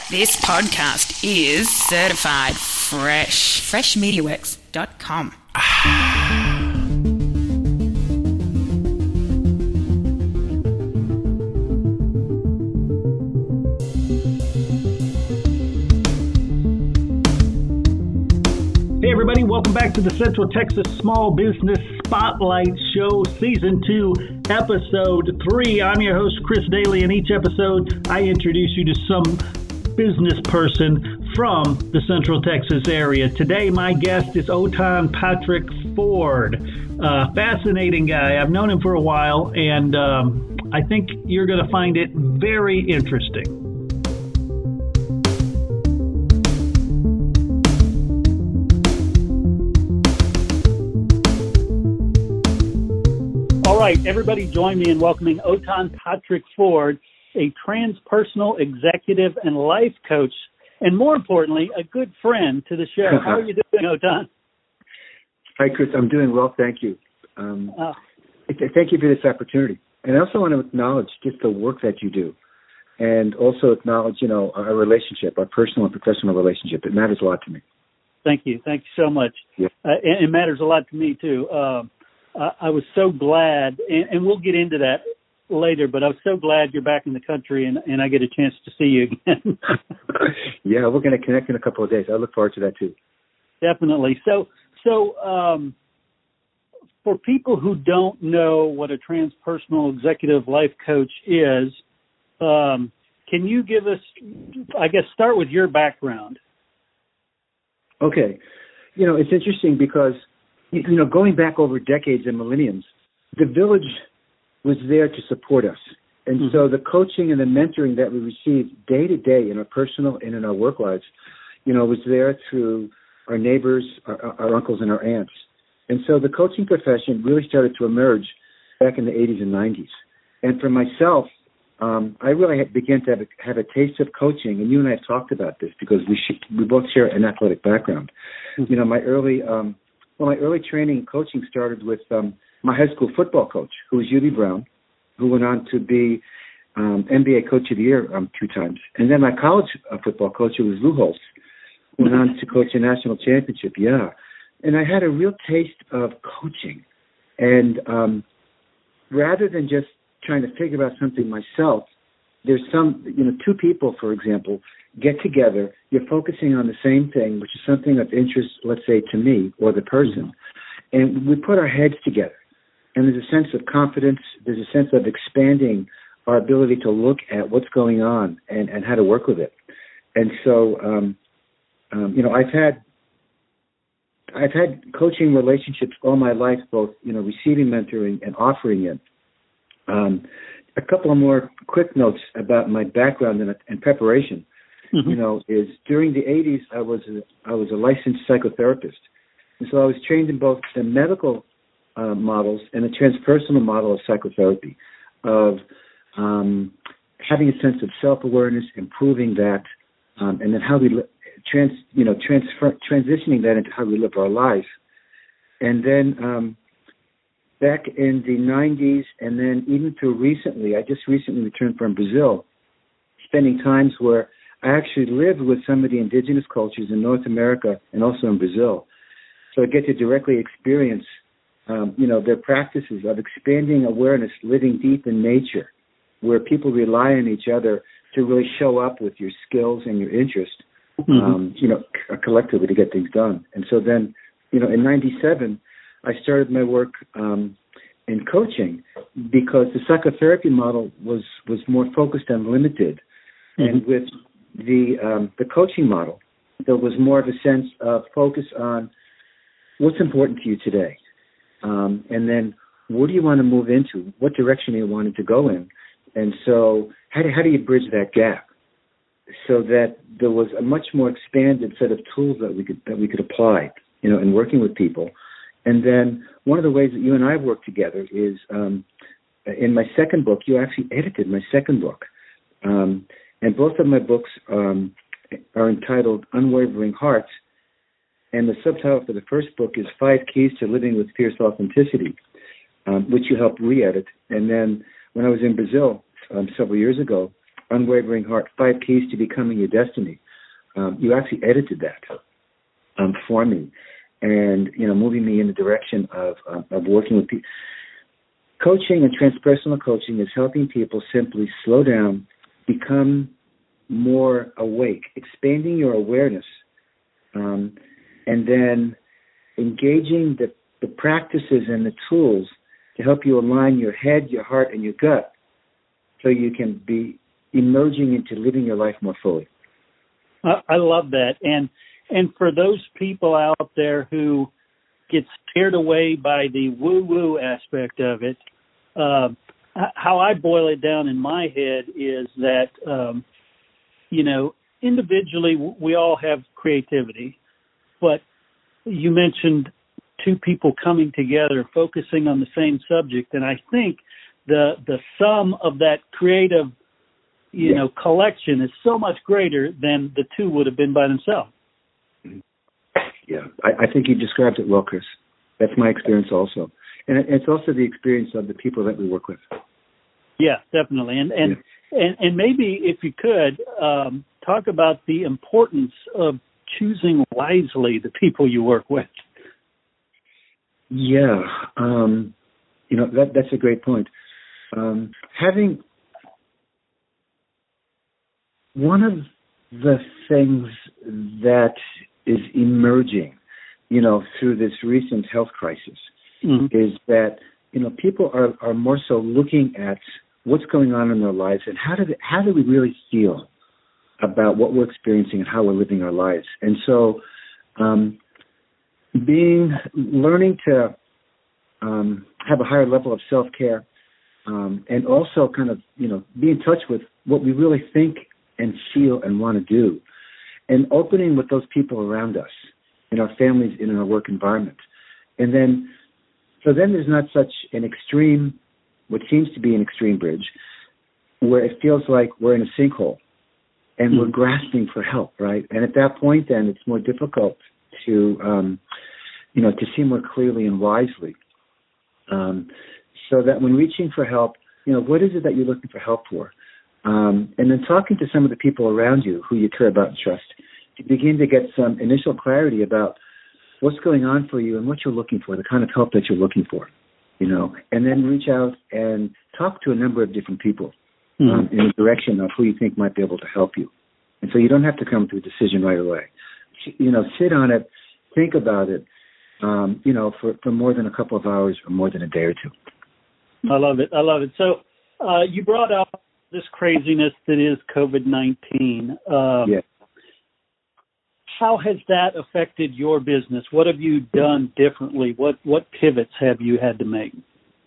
This podcast is certified fresh. Freshmediaworks.com. Hey everybody, welcome back to the Central Texas Small Business Spotlight Show, Season 2, Episode 3. I'm your host, Chris Daly, and each episode I introduce you to some business person from the Central Texas area. Today, my guest is Otan Patrick Ford. Fascinating guy. I've known him for a while, and I think you're going to find it very interesting. All right, everybody join me in welcoming Otan Patrick Ford, a transpersonal executive and life coach, and more importantly, a good friend to the show. How are you doing, Otan? Hi, Chris. I'm doing well, thank you. Thank you for this opportunity. And I also want to acknowledge just the work that you do, and also acknowledge, our relationship, our personal and professional relationship. It matters a lot to me. Thank you. Thank you so much. Yeah. And it matters a lot to me, too. I was so glad, and we'll get into that later, but I was so glad you're back in the country and I get a chance to see you again. Yeah, we're going to connect in a couple of days. I look forward to that too. Definitely. So for people who don't know what a transpersonal executive life coach is, can you give us, start with your background? Okay. It's interesting because, going back over decades and millenniums, the village was there to support us. And so the coaching and the mentoring that we received day to day in our personal and in our work lives, was there through our neighbors, our uncles, and our aunts. And so the coaching profession really started to emerge back in the 80s and 90s. And for myself, I really began to have a taste of coaching, and you and I have talked about this because we both share an athletic background. My early training and coaching started with my high school football coach, who was Julie Brown, who went on to be NBA Coach of the Year 2 times. And then my college football coach, who was Lou Holtz, went on to coach a national championship. Yeah. And I had a real taste of coaching. And rather than just trying to figure out something myself, there's two people, for example, get together, you're focusing on the same thing, which is something of interest, let's say, to me or the person, and we put our heads together. And there's a sense of confidence, there's a sense of expanding our ability to look at what's going on and how to work with it. And so, I've had coaching relationships all my life, both, receiving mentoring and offering it. A couple of more quick notes about my background and preparation, is during the 80s, I was a licensed psychotherapist. And so I was trained in both the medical models and the transpersonal model of psychotherapy, of having a sense of self-awareness, improving that, and then how we transitioning that into how we live our life. And then back in the 90s, and then even through recently, I just recently returned from Brazil, spending times where I actually lived with some of the indigenous cultures in North America and also in Brazil. So I get to directly experience, their practices of expanding awareness, living deep in nature, where people rely on each other to really show up with your skills and your interest, collectively to get things done. And so then, in 97, I started my work in coaching because the psychotherapy model was more focused and limited. And with the coaching model, there was more of a sense of focus on what's important to you today. And then what do you want to move into? What direction are you wanting to go in? And so how do you bridge that gap so that there was a much more expanded set of tools that we could apply, in working with people. And then one of the ways that you and I have worked together is in my second book. You actually edited my second book. And both of my books are entitled Unwavering Hearts. And the subtitle for the first book is 5 Keys to Living with Fierce Authenticity, which you helped re-edit. And then when I was in Brazil several years ago, Unwavering Heart, 5 Keys to Becoming Your Destiny. You actually edited that for me, and moving me in the direction of working with people. Coaching and transpersonal coaching is helping people simply slow down, become more awake, expanding your awareness, and then engaging the practices and the tools to help you align your head, your heart, and your gut so you can be emerging into living your life more fully. I love that. And for those people out there who get scared away by the woo-woo aspect of it, how I boil it down in my head is that, individually we all have creativity, but you mentioned two people coming together, focusing on the same subject, and I think the sum of that creative, collection is so much greater than the two would have been by themselves. Yeah, I think you described it well, Chris. That's my experience also. And it's also the experience of the people that we work with. Yeah, definitely. And maybe if you could talk about the importance of choosing wisely the people you work with. Yeah, that's a great point. Having one of the things that is emerging, through this recent health crisis, is that people are more so looking at what's going on in their lives and how do we really feel about what we're experiencing and how we're living our lives. And so, learning to have a higher level of self-care, and also kind of be in touch with what we really think and feel and want to do, and opening with those people around us, in our families, in our work environment. And then there's not such an extreme, what seems to be an extreme bridge, where it feels like we're in a sinkhole and we're grasping for help, right? And at that point, then it's more difficult to, to see more clearly and wisely. So that when reaching for help, what is it that you're looking for help for? And then talking to some of the people around you who you care about and trust, to begin to get some initial clarity about what's going on for you and what you're looking for, the kind of help that you're looking for, and then reach out and talk to a number of different people in the direction of who you think might be able to help you. And so you don't have to come to a decision right away. Sit on it, think about it, for more than a couple of hours or more than a day or two. I love it. So you brought up this craziness that is COVID-19. Yeah. How has that affected your business? What have you done differently? What pivots have you had to make?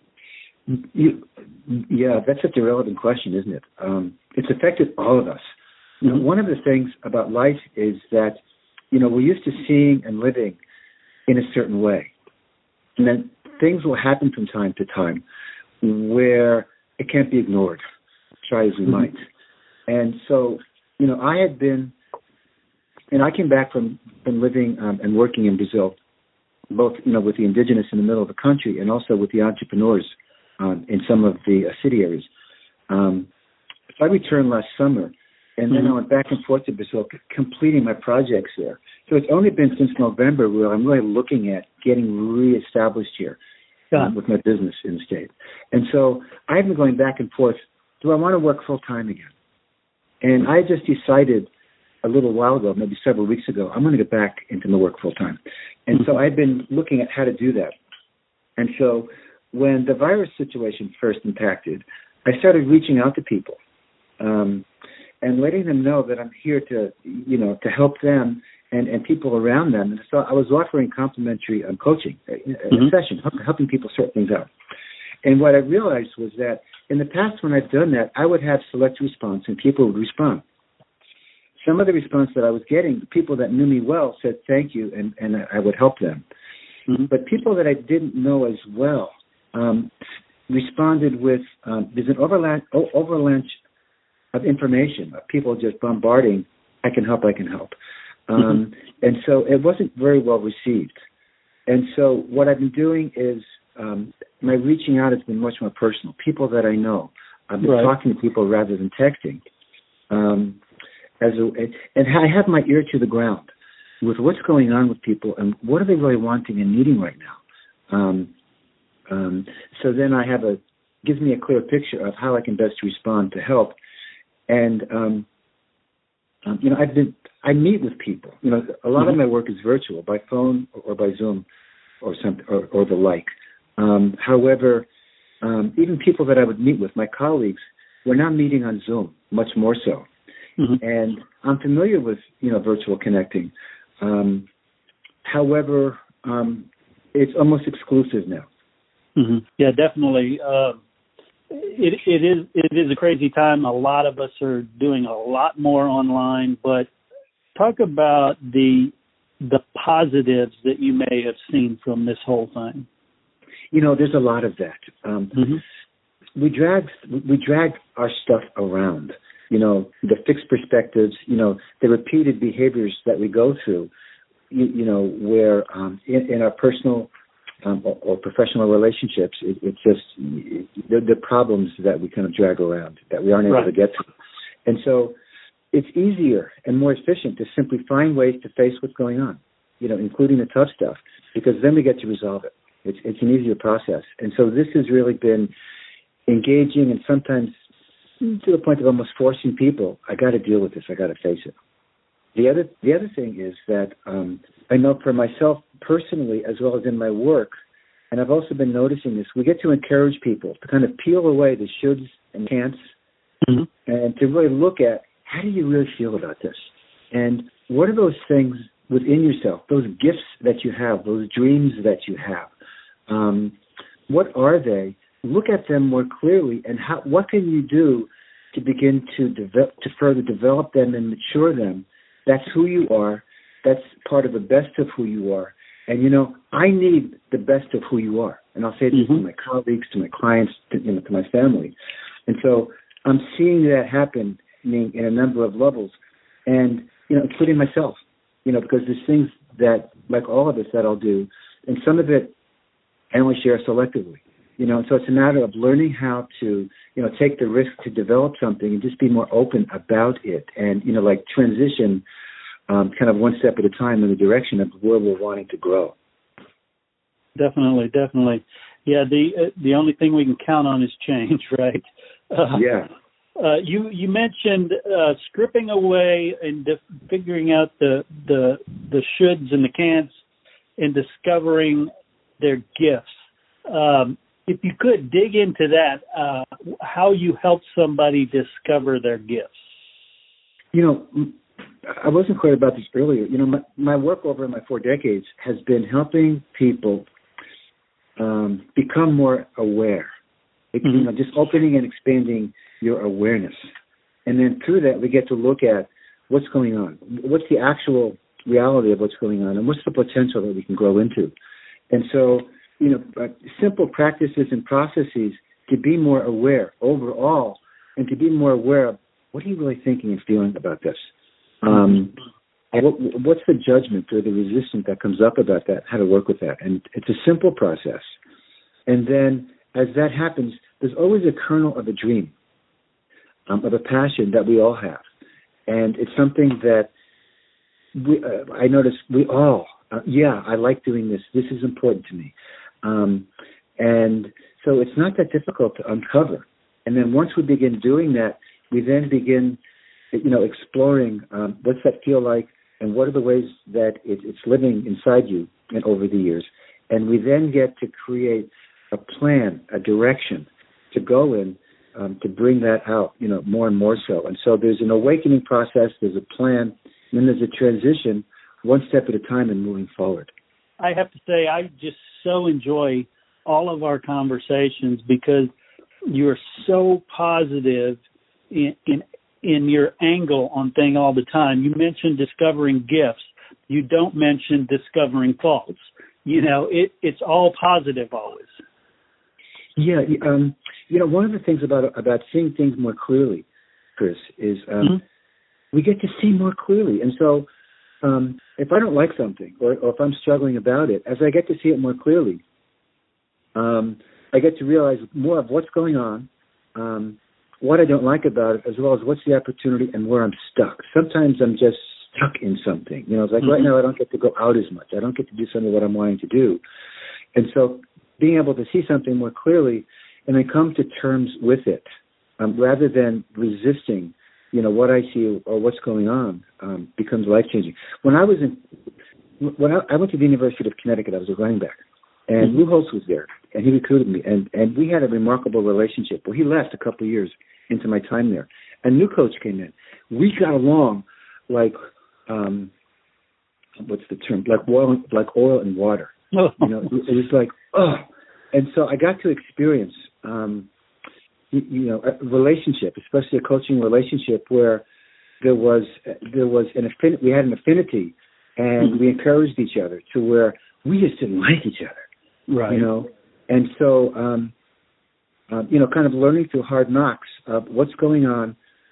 Yeah, that's such a relevant question, isn't it? It's affected all of us. One of the things about life is that, we're used to seeing and living in a certain way. And then things will happen from time to time where it can't be ignored, try as we might. And so, I had been, and I came back from living and working in Brazil, both, with the indigenous in the middle of the country and also with the entrepreneurs in some of the city areas. So I returned last summer, and then I went back and forth to Brazil, completing my projects there. So it's only been since November where I'm really looking at getting reestablished here with my business in the States. And so I've been going back and forth. Do I want to work full-time again? And I just decided a little while ago, maybe several weeks ago, I'm going to get back into the work full-time. And so I've been looking at how to do that. And so when the virus situation first impacted, I started reaching out to people and letting them know that I'm here to, to help them and people around them. And so I was offering complimentary coaching, a session, helping people sort things out. And what I realized was that in the past when I've done that, I would have select response and people would respond. Some of the response that I was getting, people that knew me well said thank you, and I would help them. But people that I didn't know as well responded with, there's an avalanche of information, of people just bombarding, I can help. And so it wasn't very well received. And so what I've been doing is my reaching out has been much more personal. People that I know. I've been talking to people rather than texting. and I have my ear to the ground with what's going on with people and what are they really wanting and needing right now. So then gives me a clear picture of how I can best respond to help. And, I meet with people. A lot of my work is virtual, by phone or by Zoom or something, or the like. However, even people that I would meet with, my colleagues, we're now meeting on Zoom, much more so. Mm-hmm. And I'm familiar with, virtual connecting. However, it's almost exclusive now. Mm-hmm. Yeah, definitely. It is a crazy time. A lot of us are doing a lot more online, but talk about the positives that you may have seen from this whole thing. There's a lot of that. We drag our stuff around. The fixed perspectives. The repeated behaviors that we go through. Where in our personal or professional relationships, it's just the problems that we kind of drag around that we aren't able to get to. And so it's easier and more efficient to simply find ways to face what's going on, including the tough stuff, because then we get to resolve it. It's an easier process. And so this has really been engaging and sometimes to the point of almost forcing people, I got to deal with this, I got to face it. The other thing is that I know for myself personally, as well as in my work, and I've also been noticing this, we get to encourage people to kind of peel away the shoulds and can'ts, and to really look at how do you really feel about this? And what are those things within yourself, those gifts that you have, those dreams that you have? What are they? Look at them more clearly, and what can you do to begin to further develop them and mature them? That's who you are. That's part of the best of who you are. And, I need the best of who you are. And I'll say this to my colleagues, to my clients, to my family. And so I'm seeing that happen in a number of levels, and, including myself, because there's things that, like all of us, that I'll do, and some of it I only share selectively. So it's a matter of learning how to, take the risk to develop something and just be more open about it and, transition kind of one step at a time in the direction of where we're wanting to grow. Definitely. Yeah, the only thing we can count on is change, right? You mentioned stripping away and figuring out the shoulds and the can'ts and discovering their gifts. If you could dig into that, how you help somebody discover their gifts. I wasn't clear about this earlier. My work over my 4 decades has been helping people become more aware. Just opening and expanding your awareness. And then through that, we get to look at what's going on. What's the actual reality of what's going on, and what's the potential that we can grow into. And so, simple practices and processes to be more aware overall, and to be more aware of what are you really thinking and feeling about this? What's the judgment or the resistance that comes up about that, how to work with that. And it's a simple process. And then as that happens, there's always a kernel of a dream, of a passion that we all have. And it's something that I notice we all, I like doing this. This is important to me. And so it's not that difficult to uncover. And then once we begin doing that, we then begin, exploring what's that feel like and what are the ways that it's living inside you and over the years. And we then get to create a plan, a direction to go in to bring that out, more and more so. And so there's an awakening process, there's a plan, and then there's a transition, one step at a time and moving forward. I have to say, I just so enjoy all of our conversations because you're so positive in your angle on thing all the time. You mentioned discovering gifts. You don't mention discovering faults. It's all positive always. Yeah. One of the things about seeing things more clearly, Chris, is we get to see more clearly. And so if I don't like something or if I'm struggling about it, as I get to see it more clearly, I get to realize more of what's going on, what I don't like about it, as well as what's the opportunity and where I'm stuck. Sometimes I'm just stuck in something. It's like right now I don't get to go out as much. I don't get to do something what I'm wanting to do. And so being able to see something more clearly and then come to terms with it, rather than resisting, what I see or what's going on, becomes life-changing. When I went to the University of Connecticut, I was a running back, and Lou Holtz was there, and he recruited me, and we had a remarkable relationship. Well, he left a couple of years into my time there, and a new coach came in. We got along like, what's the term? Like oil and water. It was like, oh. And so I got to experience, a relationship, especially a coaching relationship, where there was an affinity. We had an affinity, and we encouraged each other to where we just didn't like each other. Right. And so, kind of learning through hard knocks of what's going on.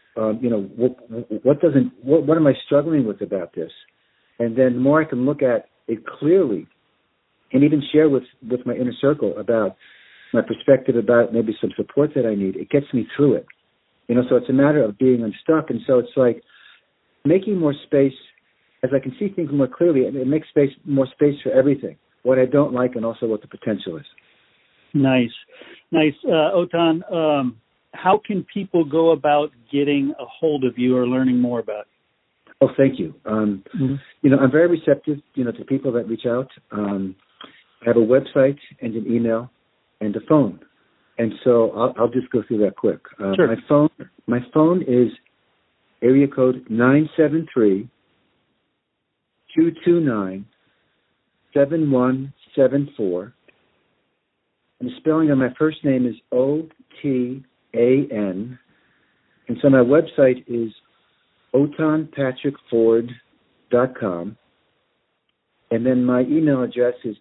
What am I struggling with about this? And then the more I can look at it clearly, and even share with my inner circle about my perspective about maybe some support that I need, it gets me through it. So it's a matter of being unstuck. And so it's like making more space, as I can see things more clearly, and it makes more space for everything, what I don't like and also what the potential is. Nice. Otan, how can people go about getting a hold of you or learning more about you? Oh, thank you. I'm very receptive, to people that reach out. I have a website and an email and a phone. And so I'll just go through that quick. Sure. My phone is area code 973-229-7174. And the spelling of my first name is O-T-A-N. And so my website is OtanPatrickFord.com. And then my email address is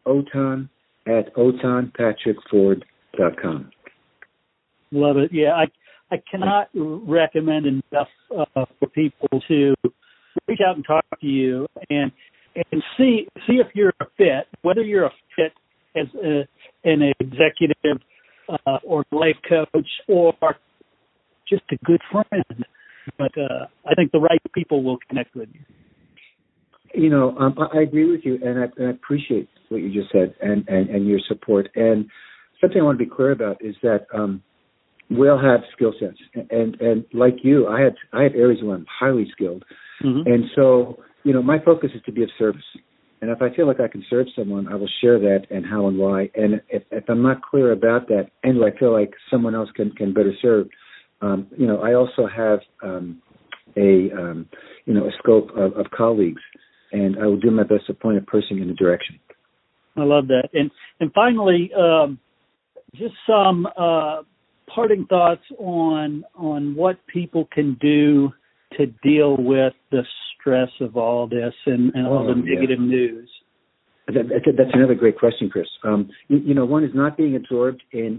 otan@otanpatrickford.com. Love it. Yeah, I cannot recommend enough for people to reach out and talk to you and see if you're a fit, whether you're a fit as an executive or life coach or just a good friend. But I think the right people will connect with you. I agree with you, and I appreciate what you just said and your support. And something I want to be clear about is that we all have skill sets, and like you, I have areas where I'm highly skilled, and so my focus is to be of service. And if I feel like I can serve someone, I will share that and how and why. And if I'm not clear about that, and I feel like someone else can better serve, I also have a scope of colleagues. And I will do my best to point a person in the direction. I love that. And finally, just some parting thoughts on what people can do to deal with the stress of all this and all the negative news. That's another great question, Chris. One is not being absorbed in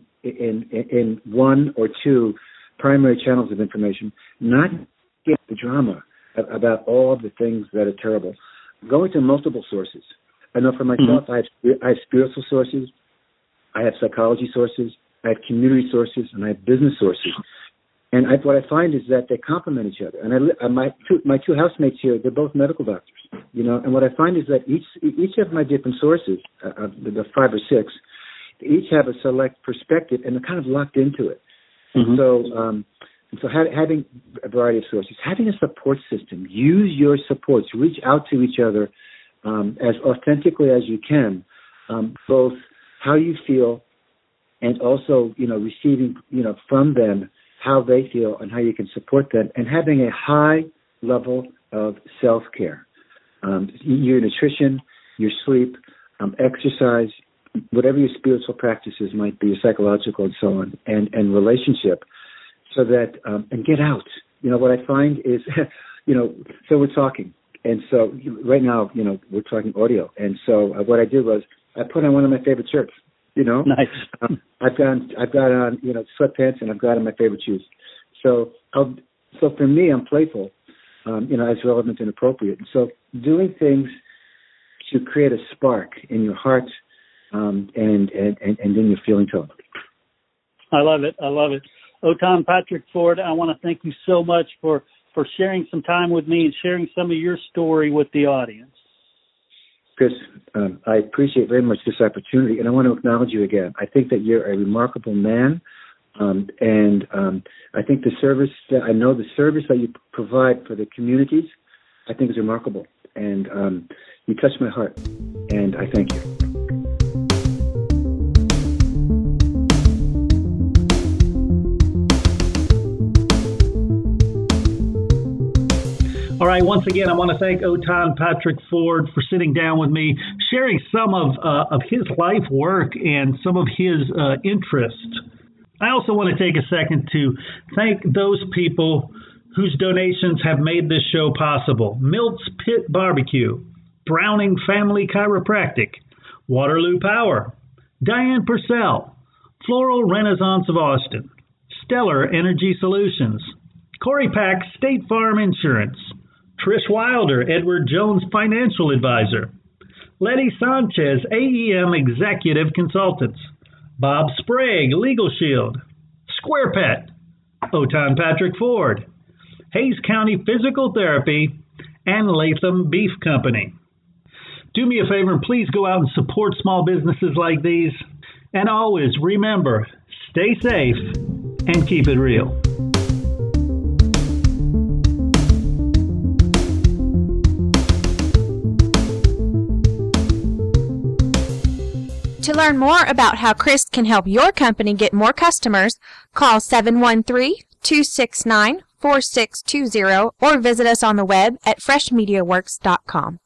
one or two primary channels of information, not get the drama about all of the things that are terrible. Going to multiple sources. I know for myself, I have spiritual sources, I have psychology sources, I have community sources, and I have business sources. And what I find is that they complement each other. And my two housemates here, they're both medical doctors. And what I find is that each of my different sources, the 5 or 6, they each have a select perspective, and they're kind of locked into it. And so having a variety of sources, having a support system, use your supports, reach out to each other as authentically as you can, both how you feel and also, receiving, from them how they feel and how you can support them, and having a high level of self-care. Your nutrition, your sleep, exercise, whatever your spiritual practices might be, your psychological and so on, and relationship. So that, and get out. What I find is, so we're talking. And so right now, we're talking audio. And so what I did was I put on one of my favorite shirts, Nice. I've got on, sweatpants, and I've got on my favorite shoes. So for me, I'm playful, as relevant and appropriate. And so doing things to create a spark in your heart, and in your feeling tone. I love it. Otan Patrick Ford, I want to thank you so much for sharing some time with me and sharing some of your story with the audience. Chris, I appreciate very much this opportunity, and I want to acknowledge you again. I think that you're a remarkable man, and I think the service that you provide for the communities, I think is remarkable, and you touched my heart, and I thank you. All right, once again, I want to thank Otan Patrick Ford for sitting down with me, sharing some of his life work and some of his interests. I also want to take a second to thank those people whose donations have made this show possible. Milt's Pit Barbecue, Browning Family Chiropractic, Waterloo Power, Diane Purcell, Floral Renaissance of Austin, Stellar Energy Solutions, Corey Pack State Farm Insurance, Trish Wilder, Edward Jones Financial Advisor, Letty Sanchez, AEM Executive Consultants, Bob Sprague, Legal Shield, Square Pet, Otan Patrick Ford, Hayes County Physical Therapy, and Latham Beef Company. Do me a favor and please go out and support small businesses like these. And always remember, stay safe and keep it real. To learn more about how Chris can help your company get more customers, call 713-269-4620 or visit us on the web at freshmediaworks.com.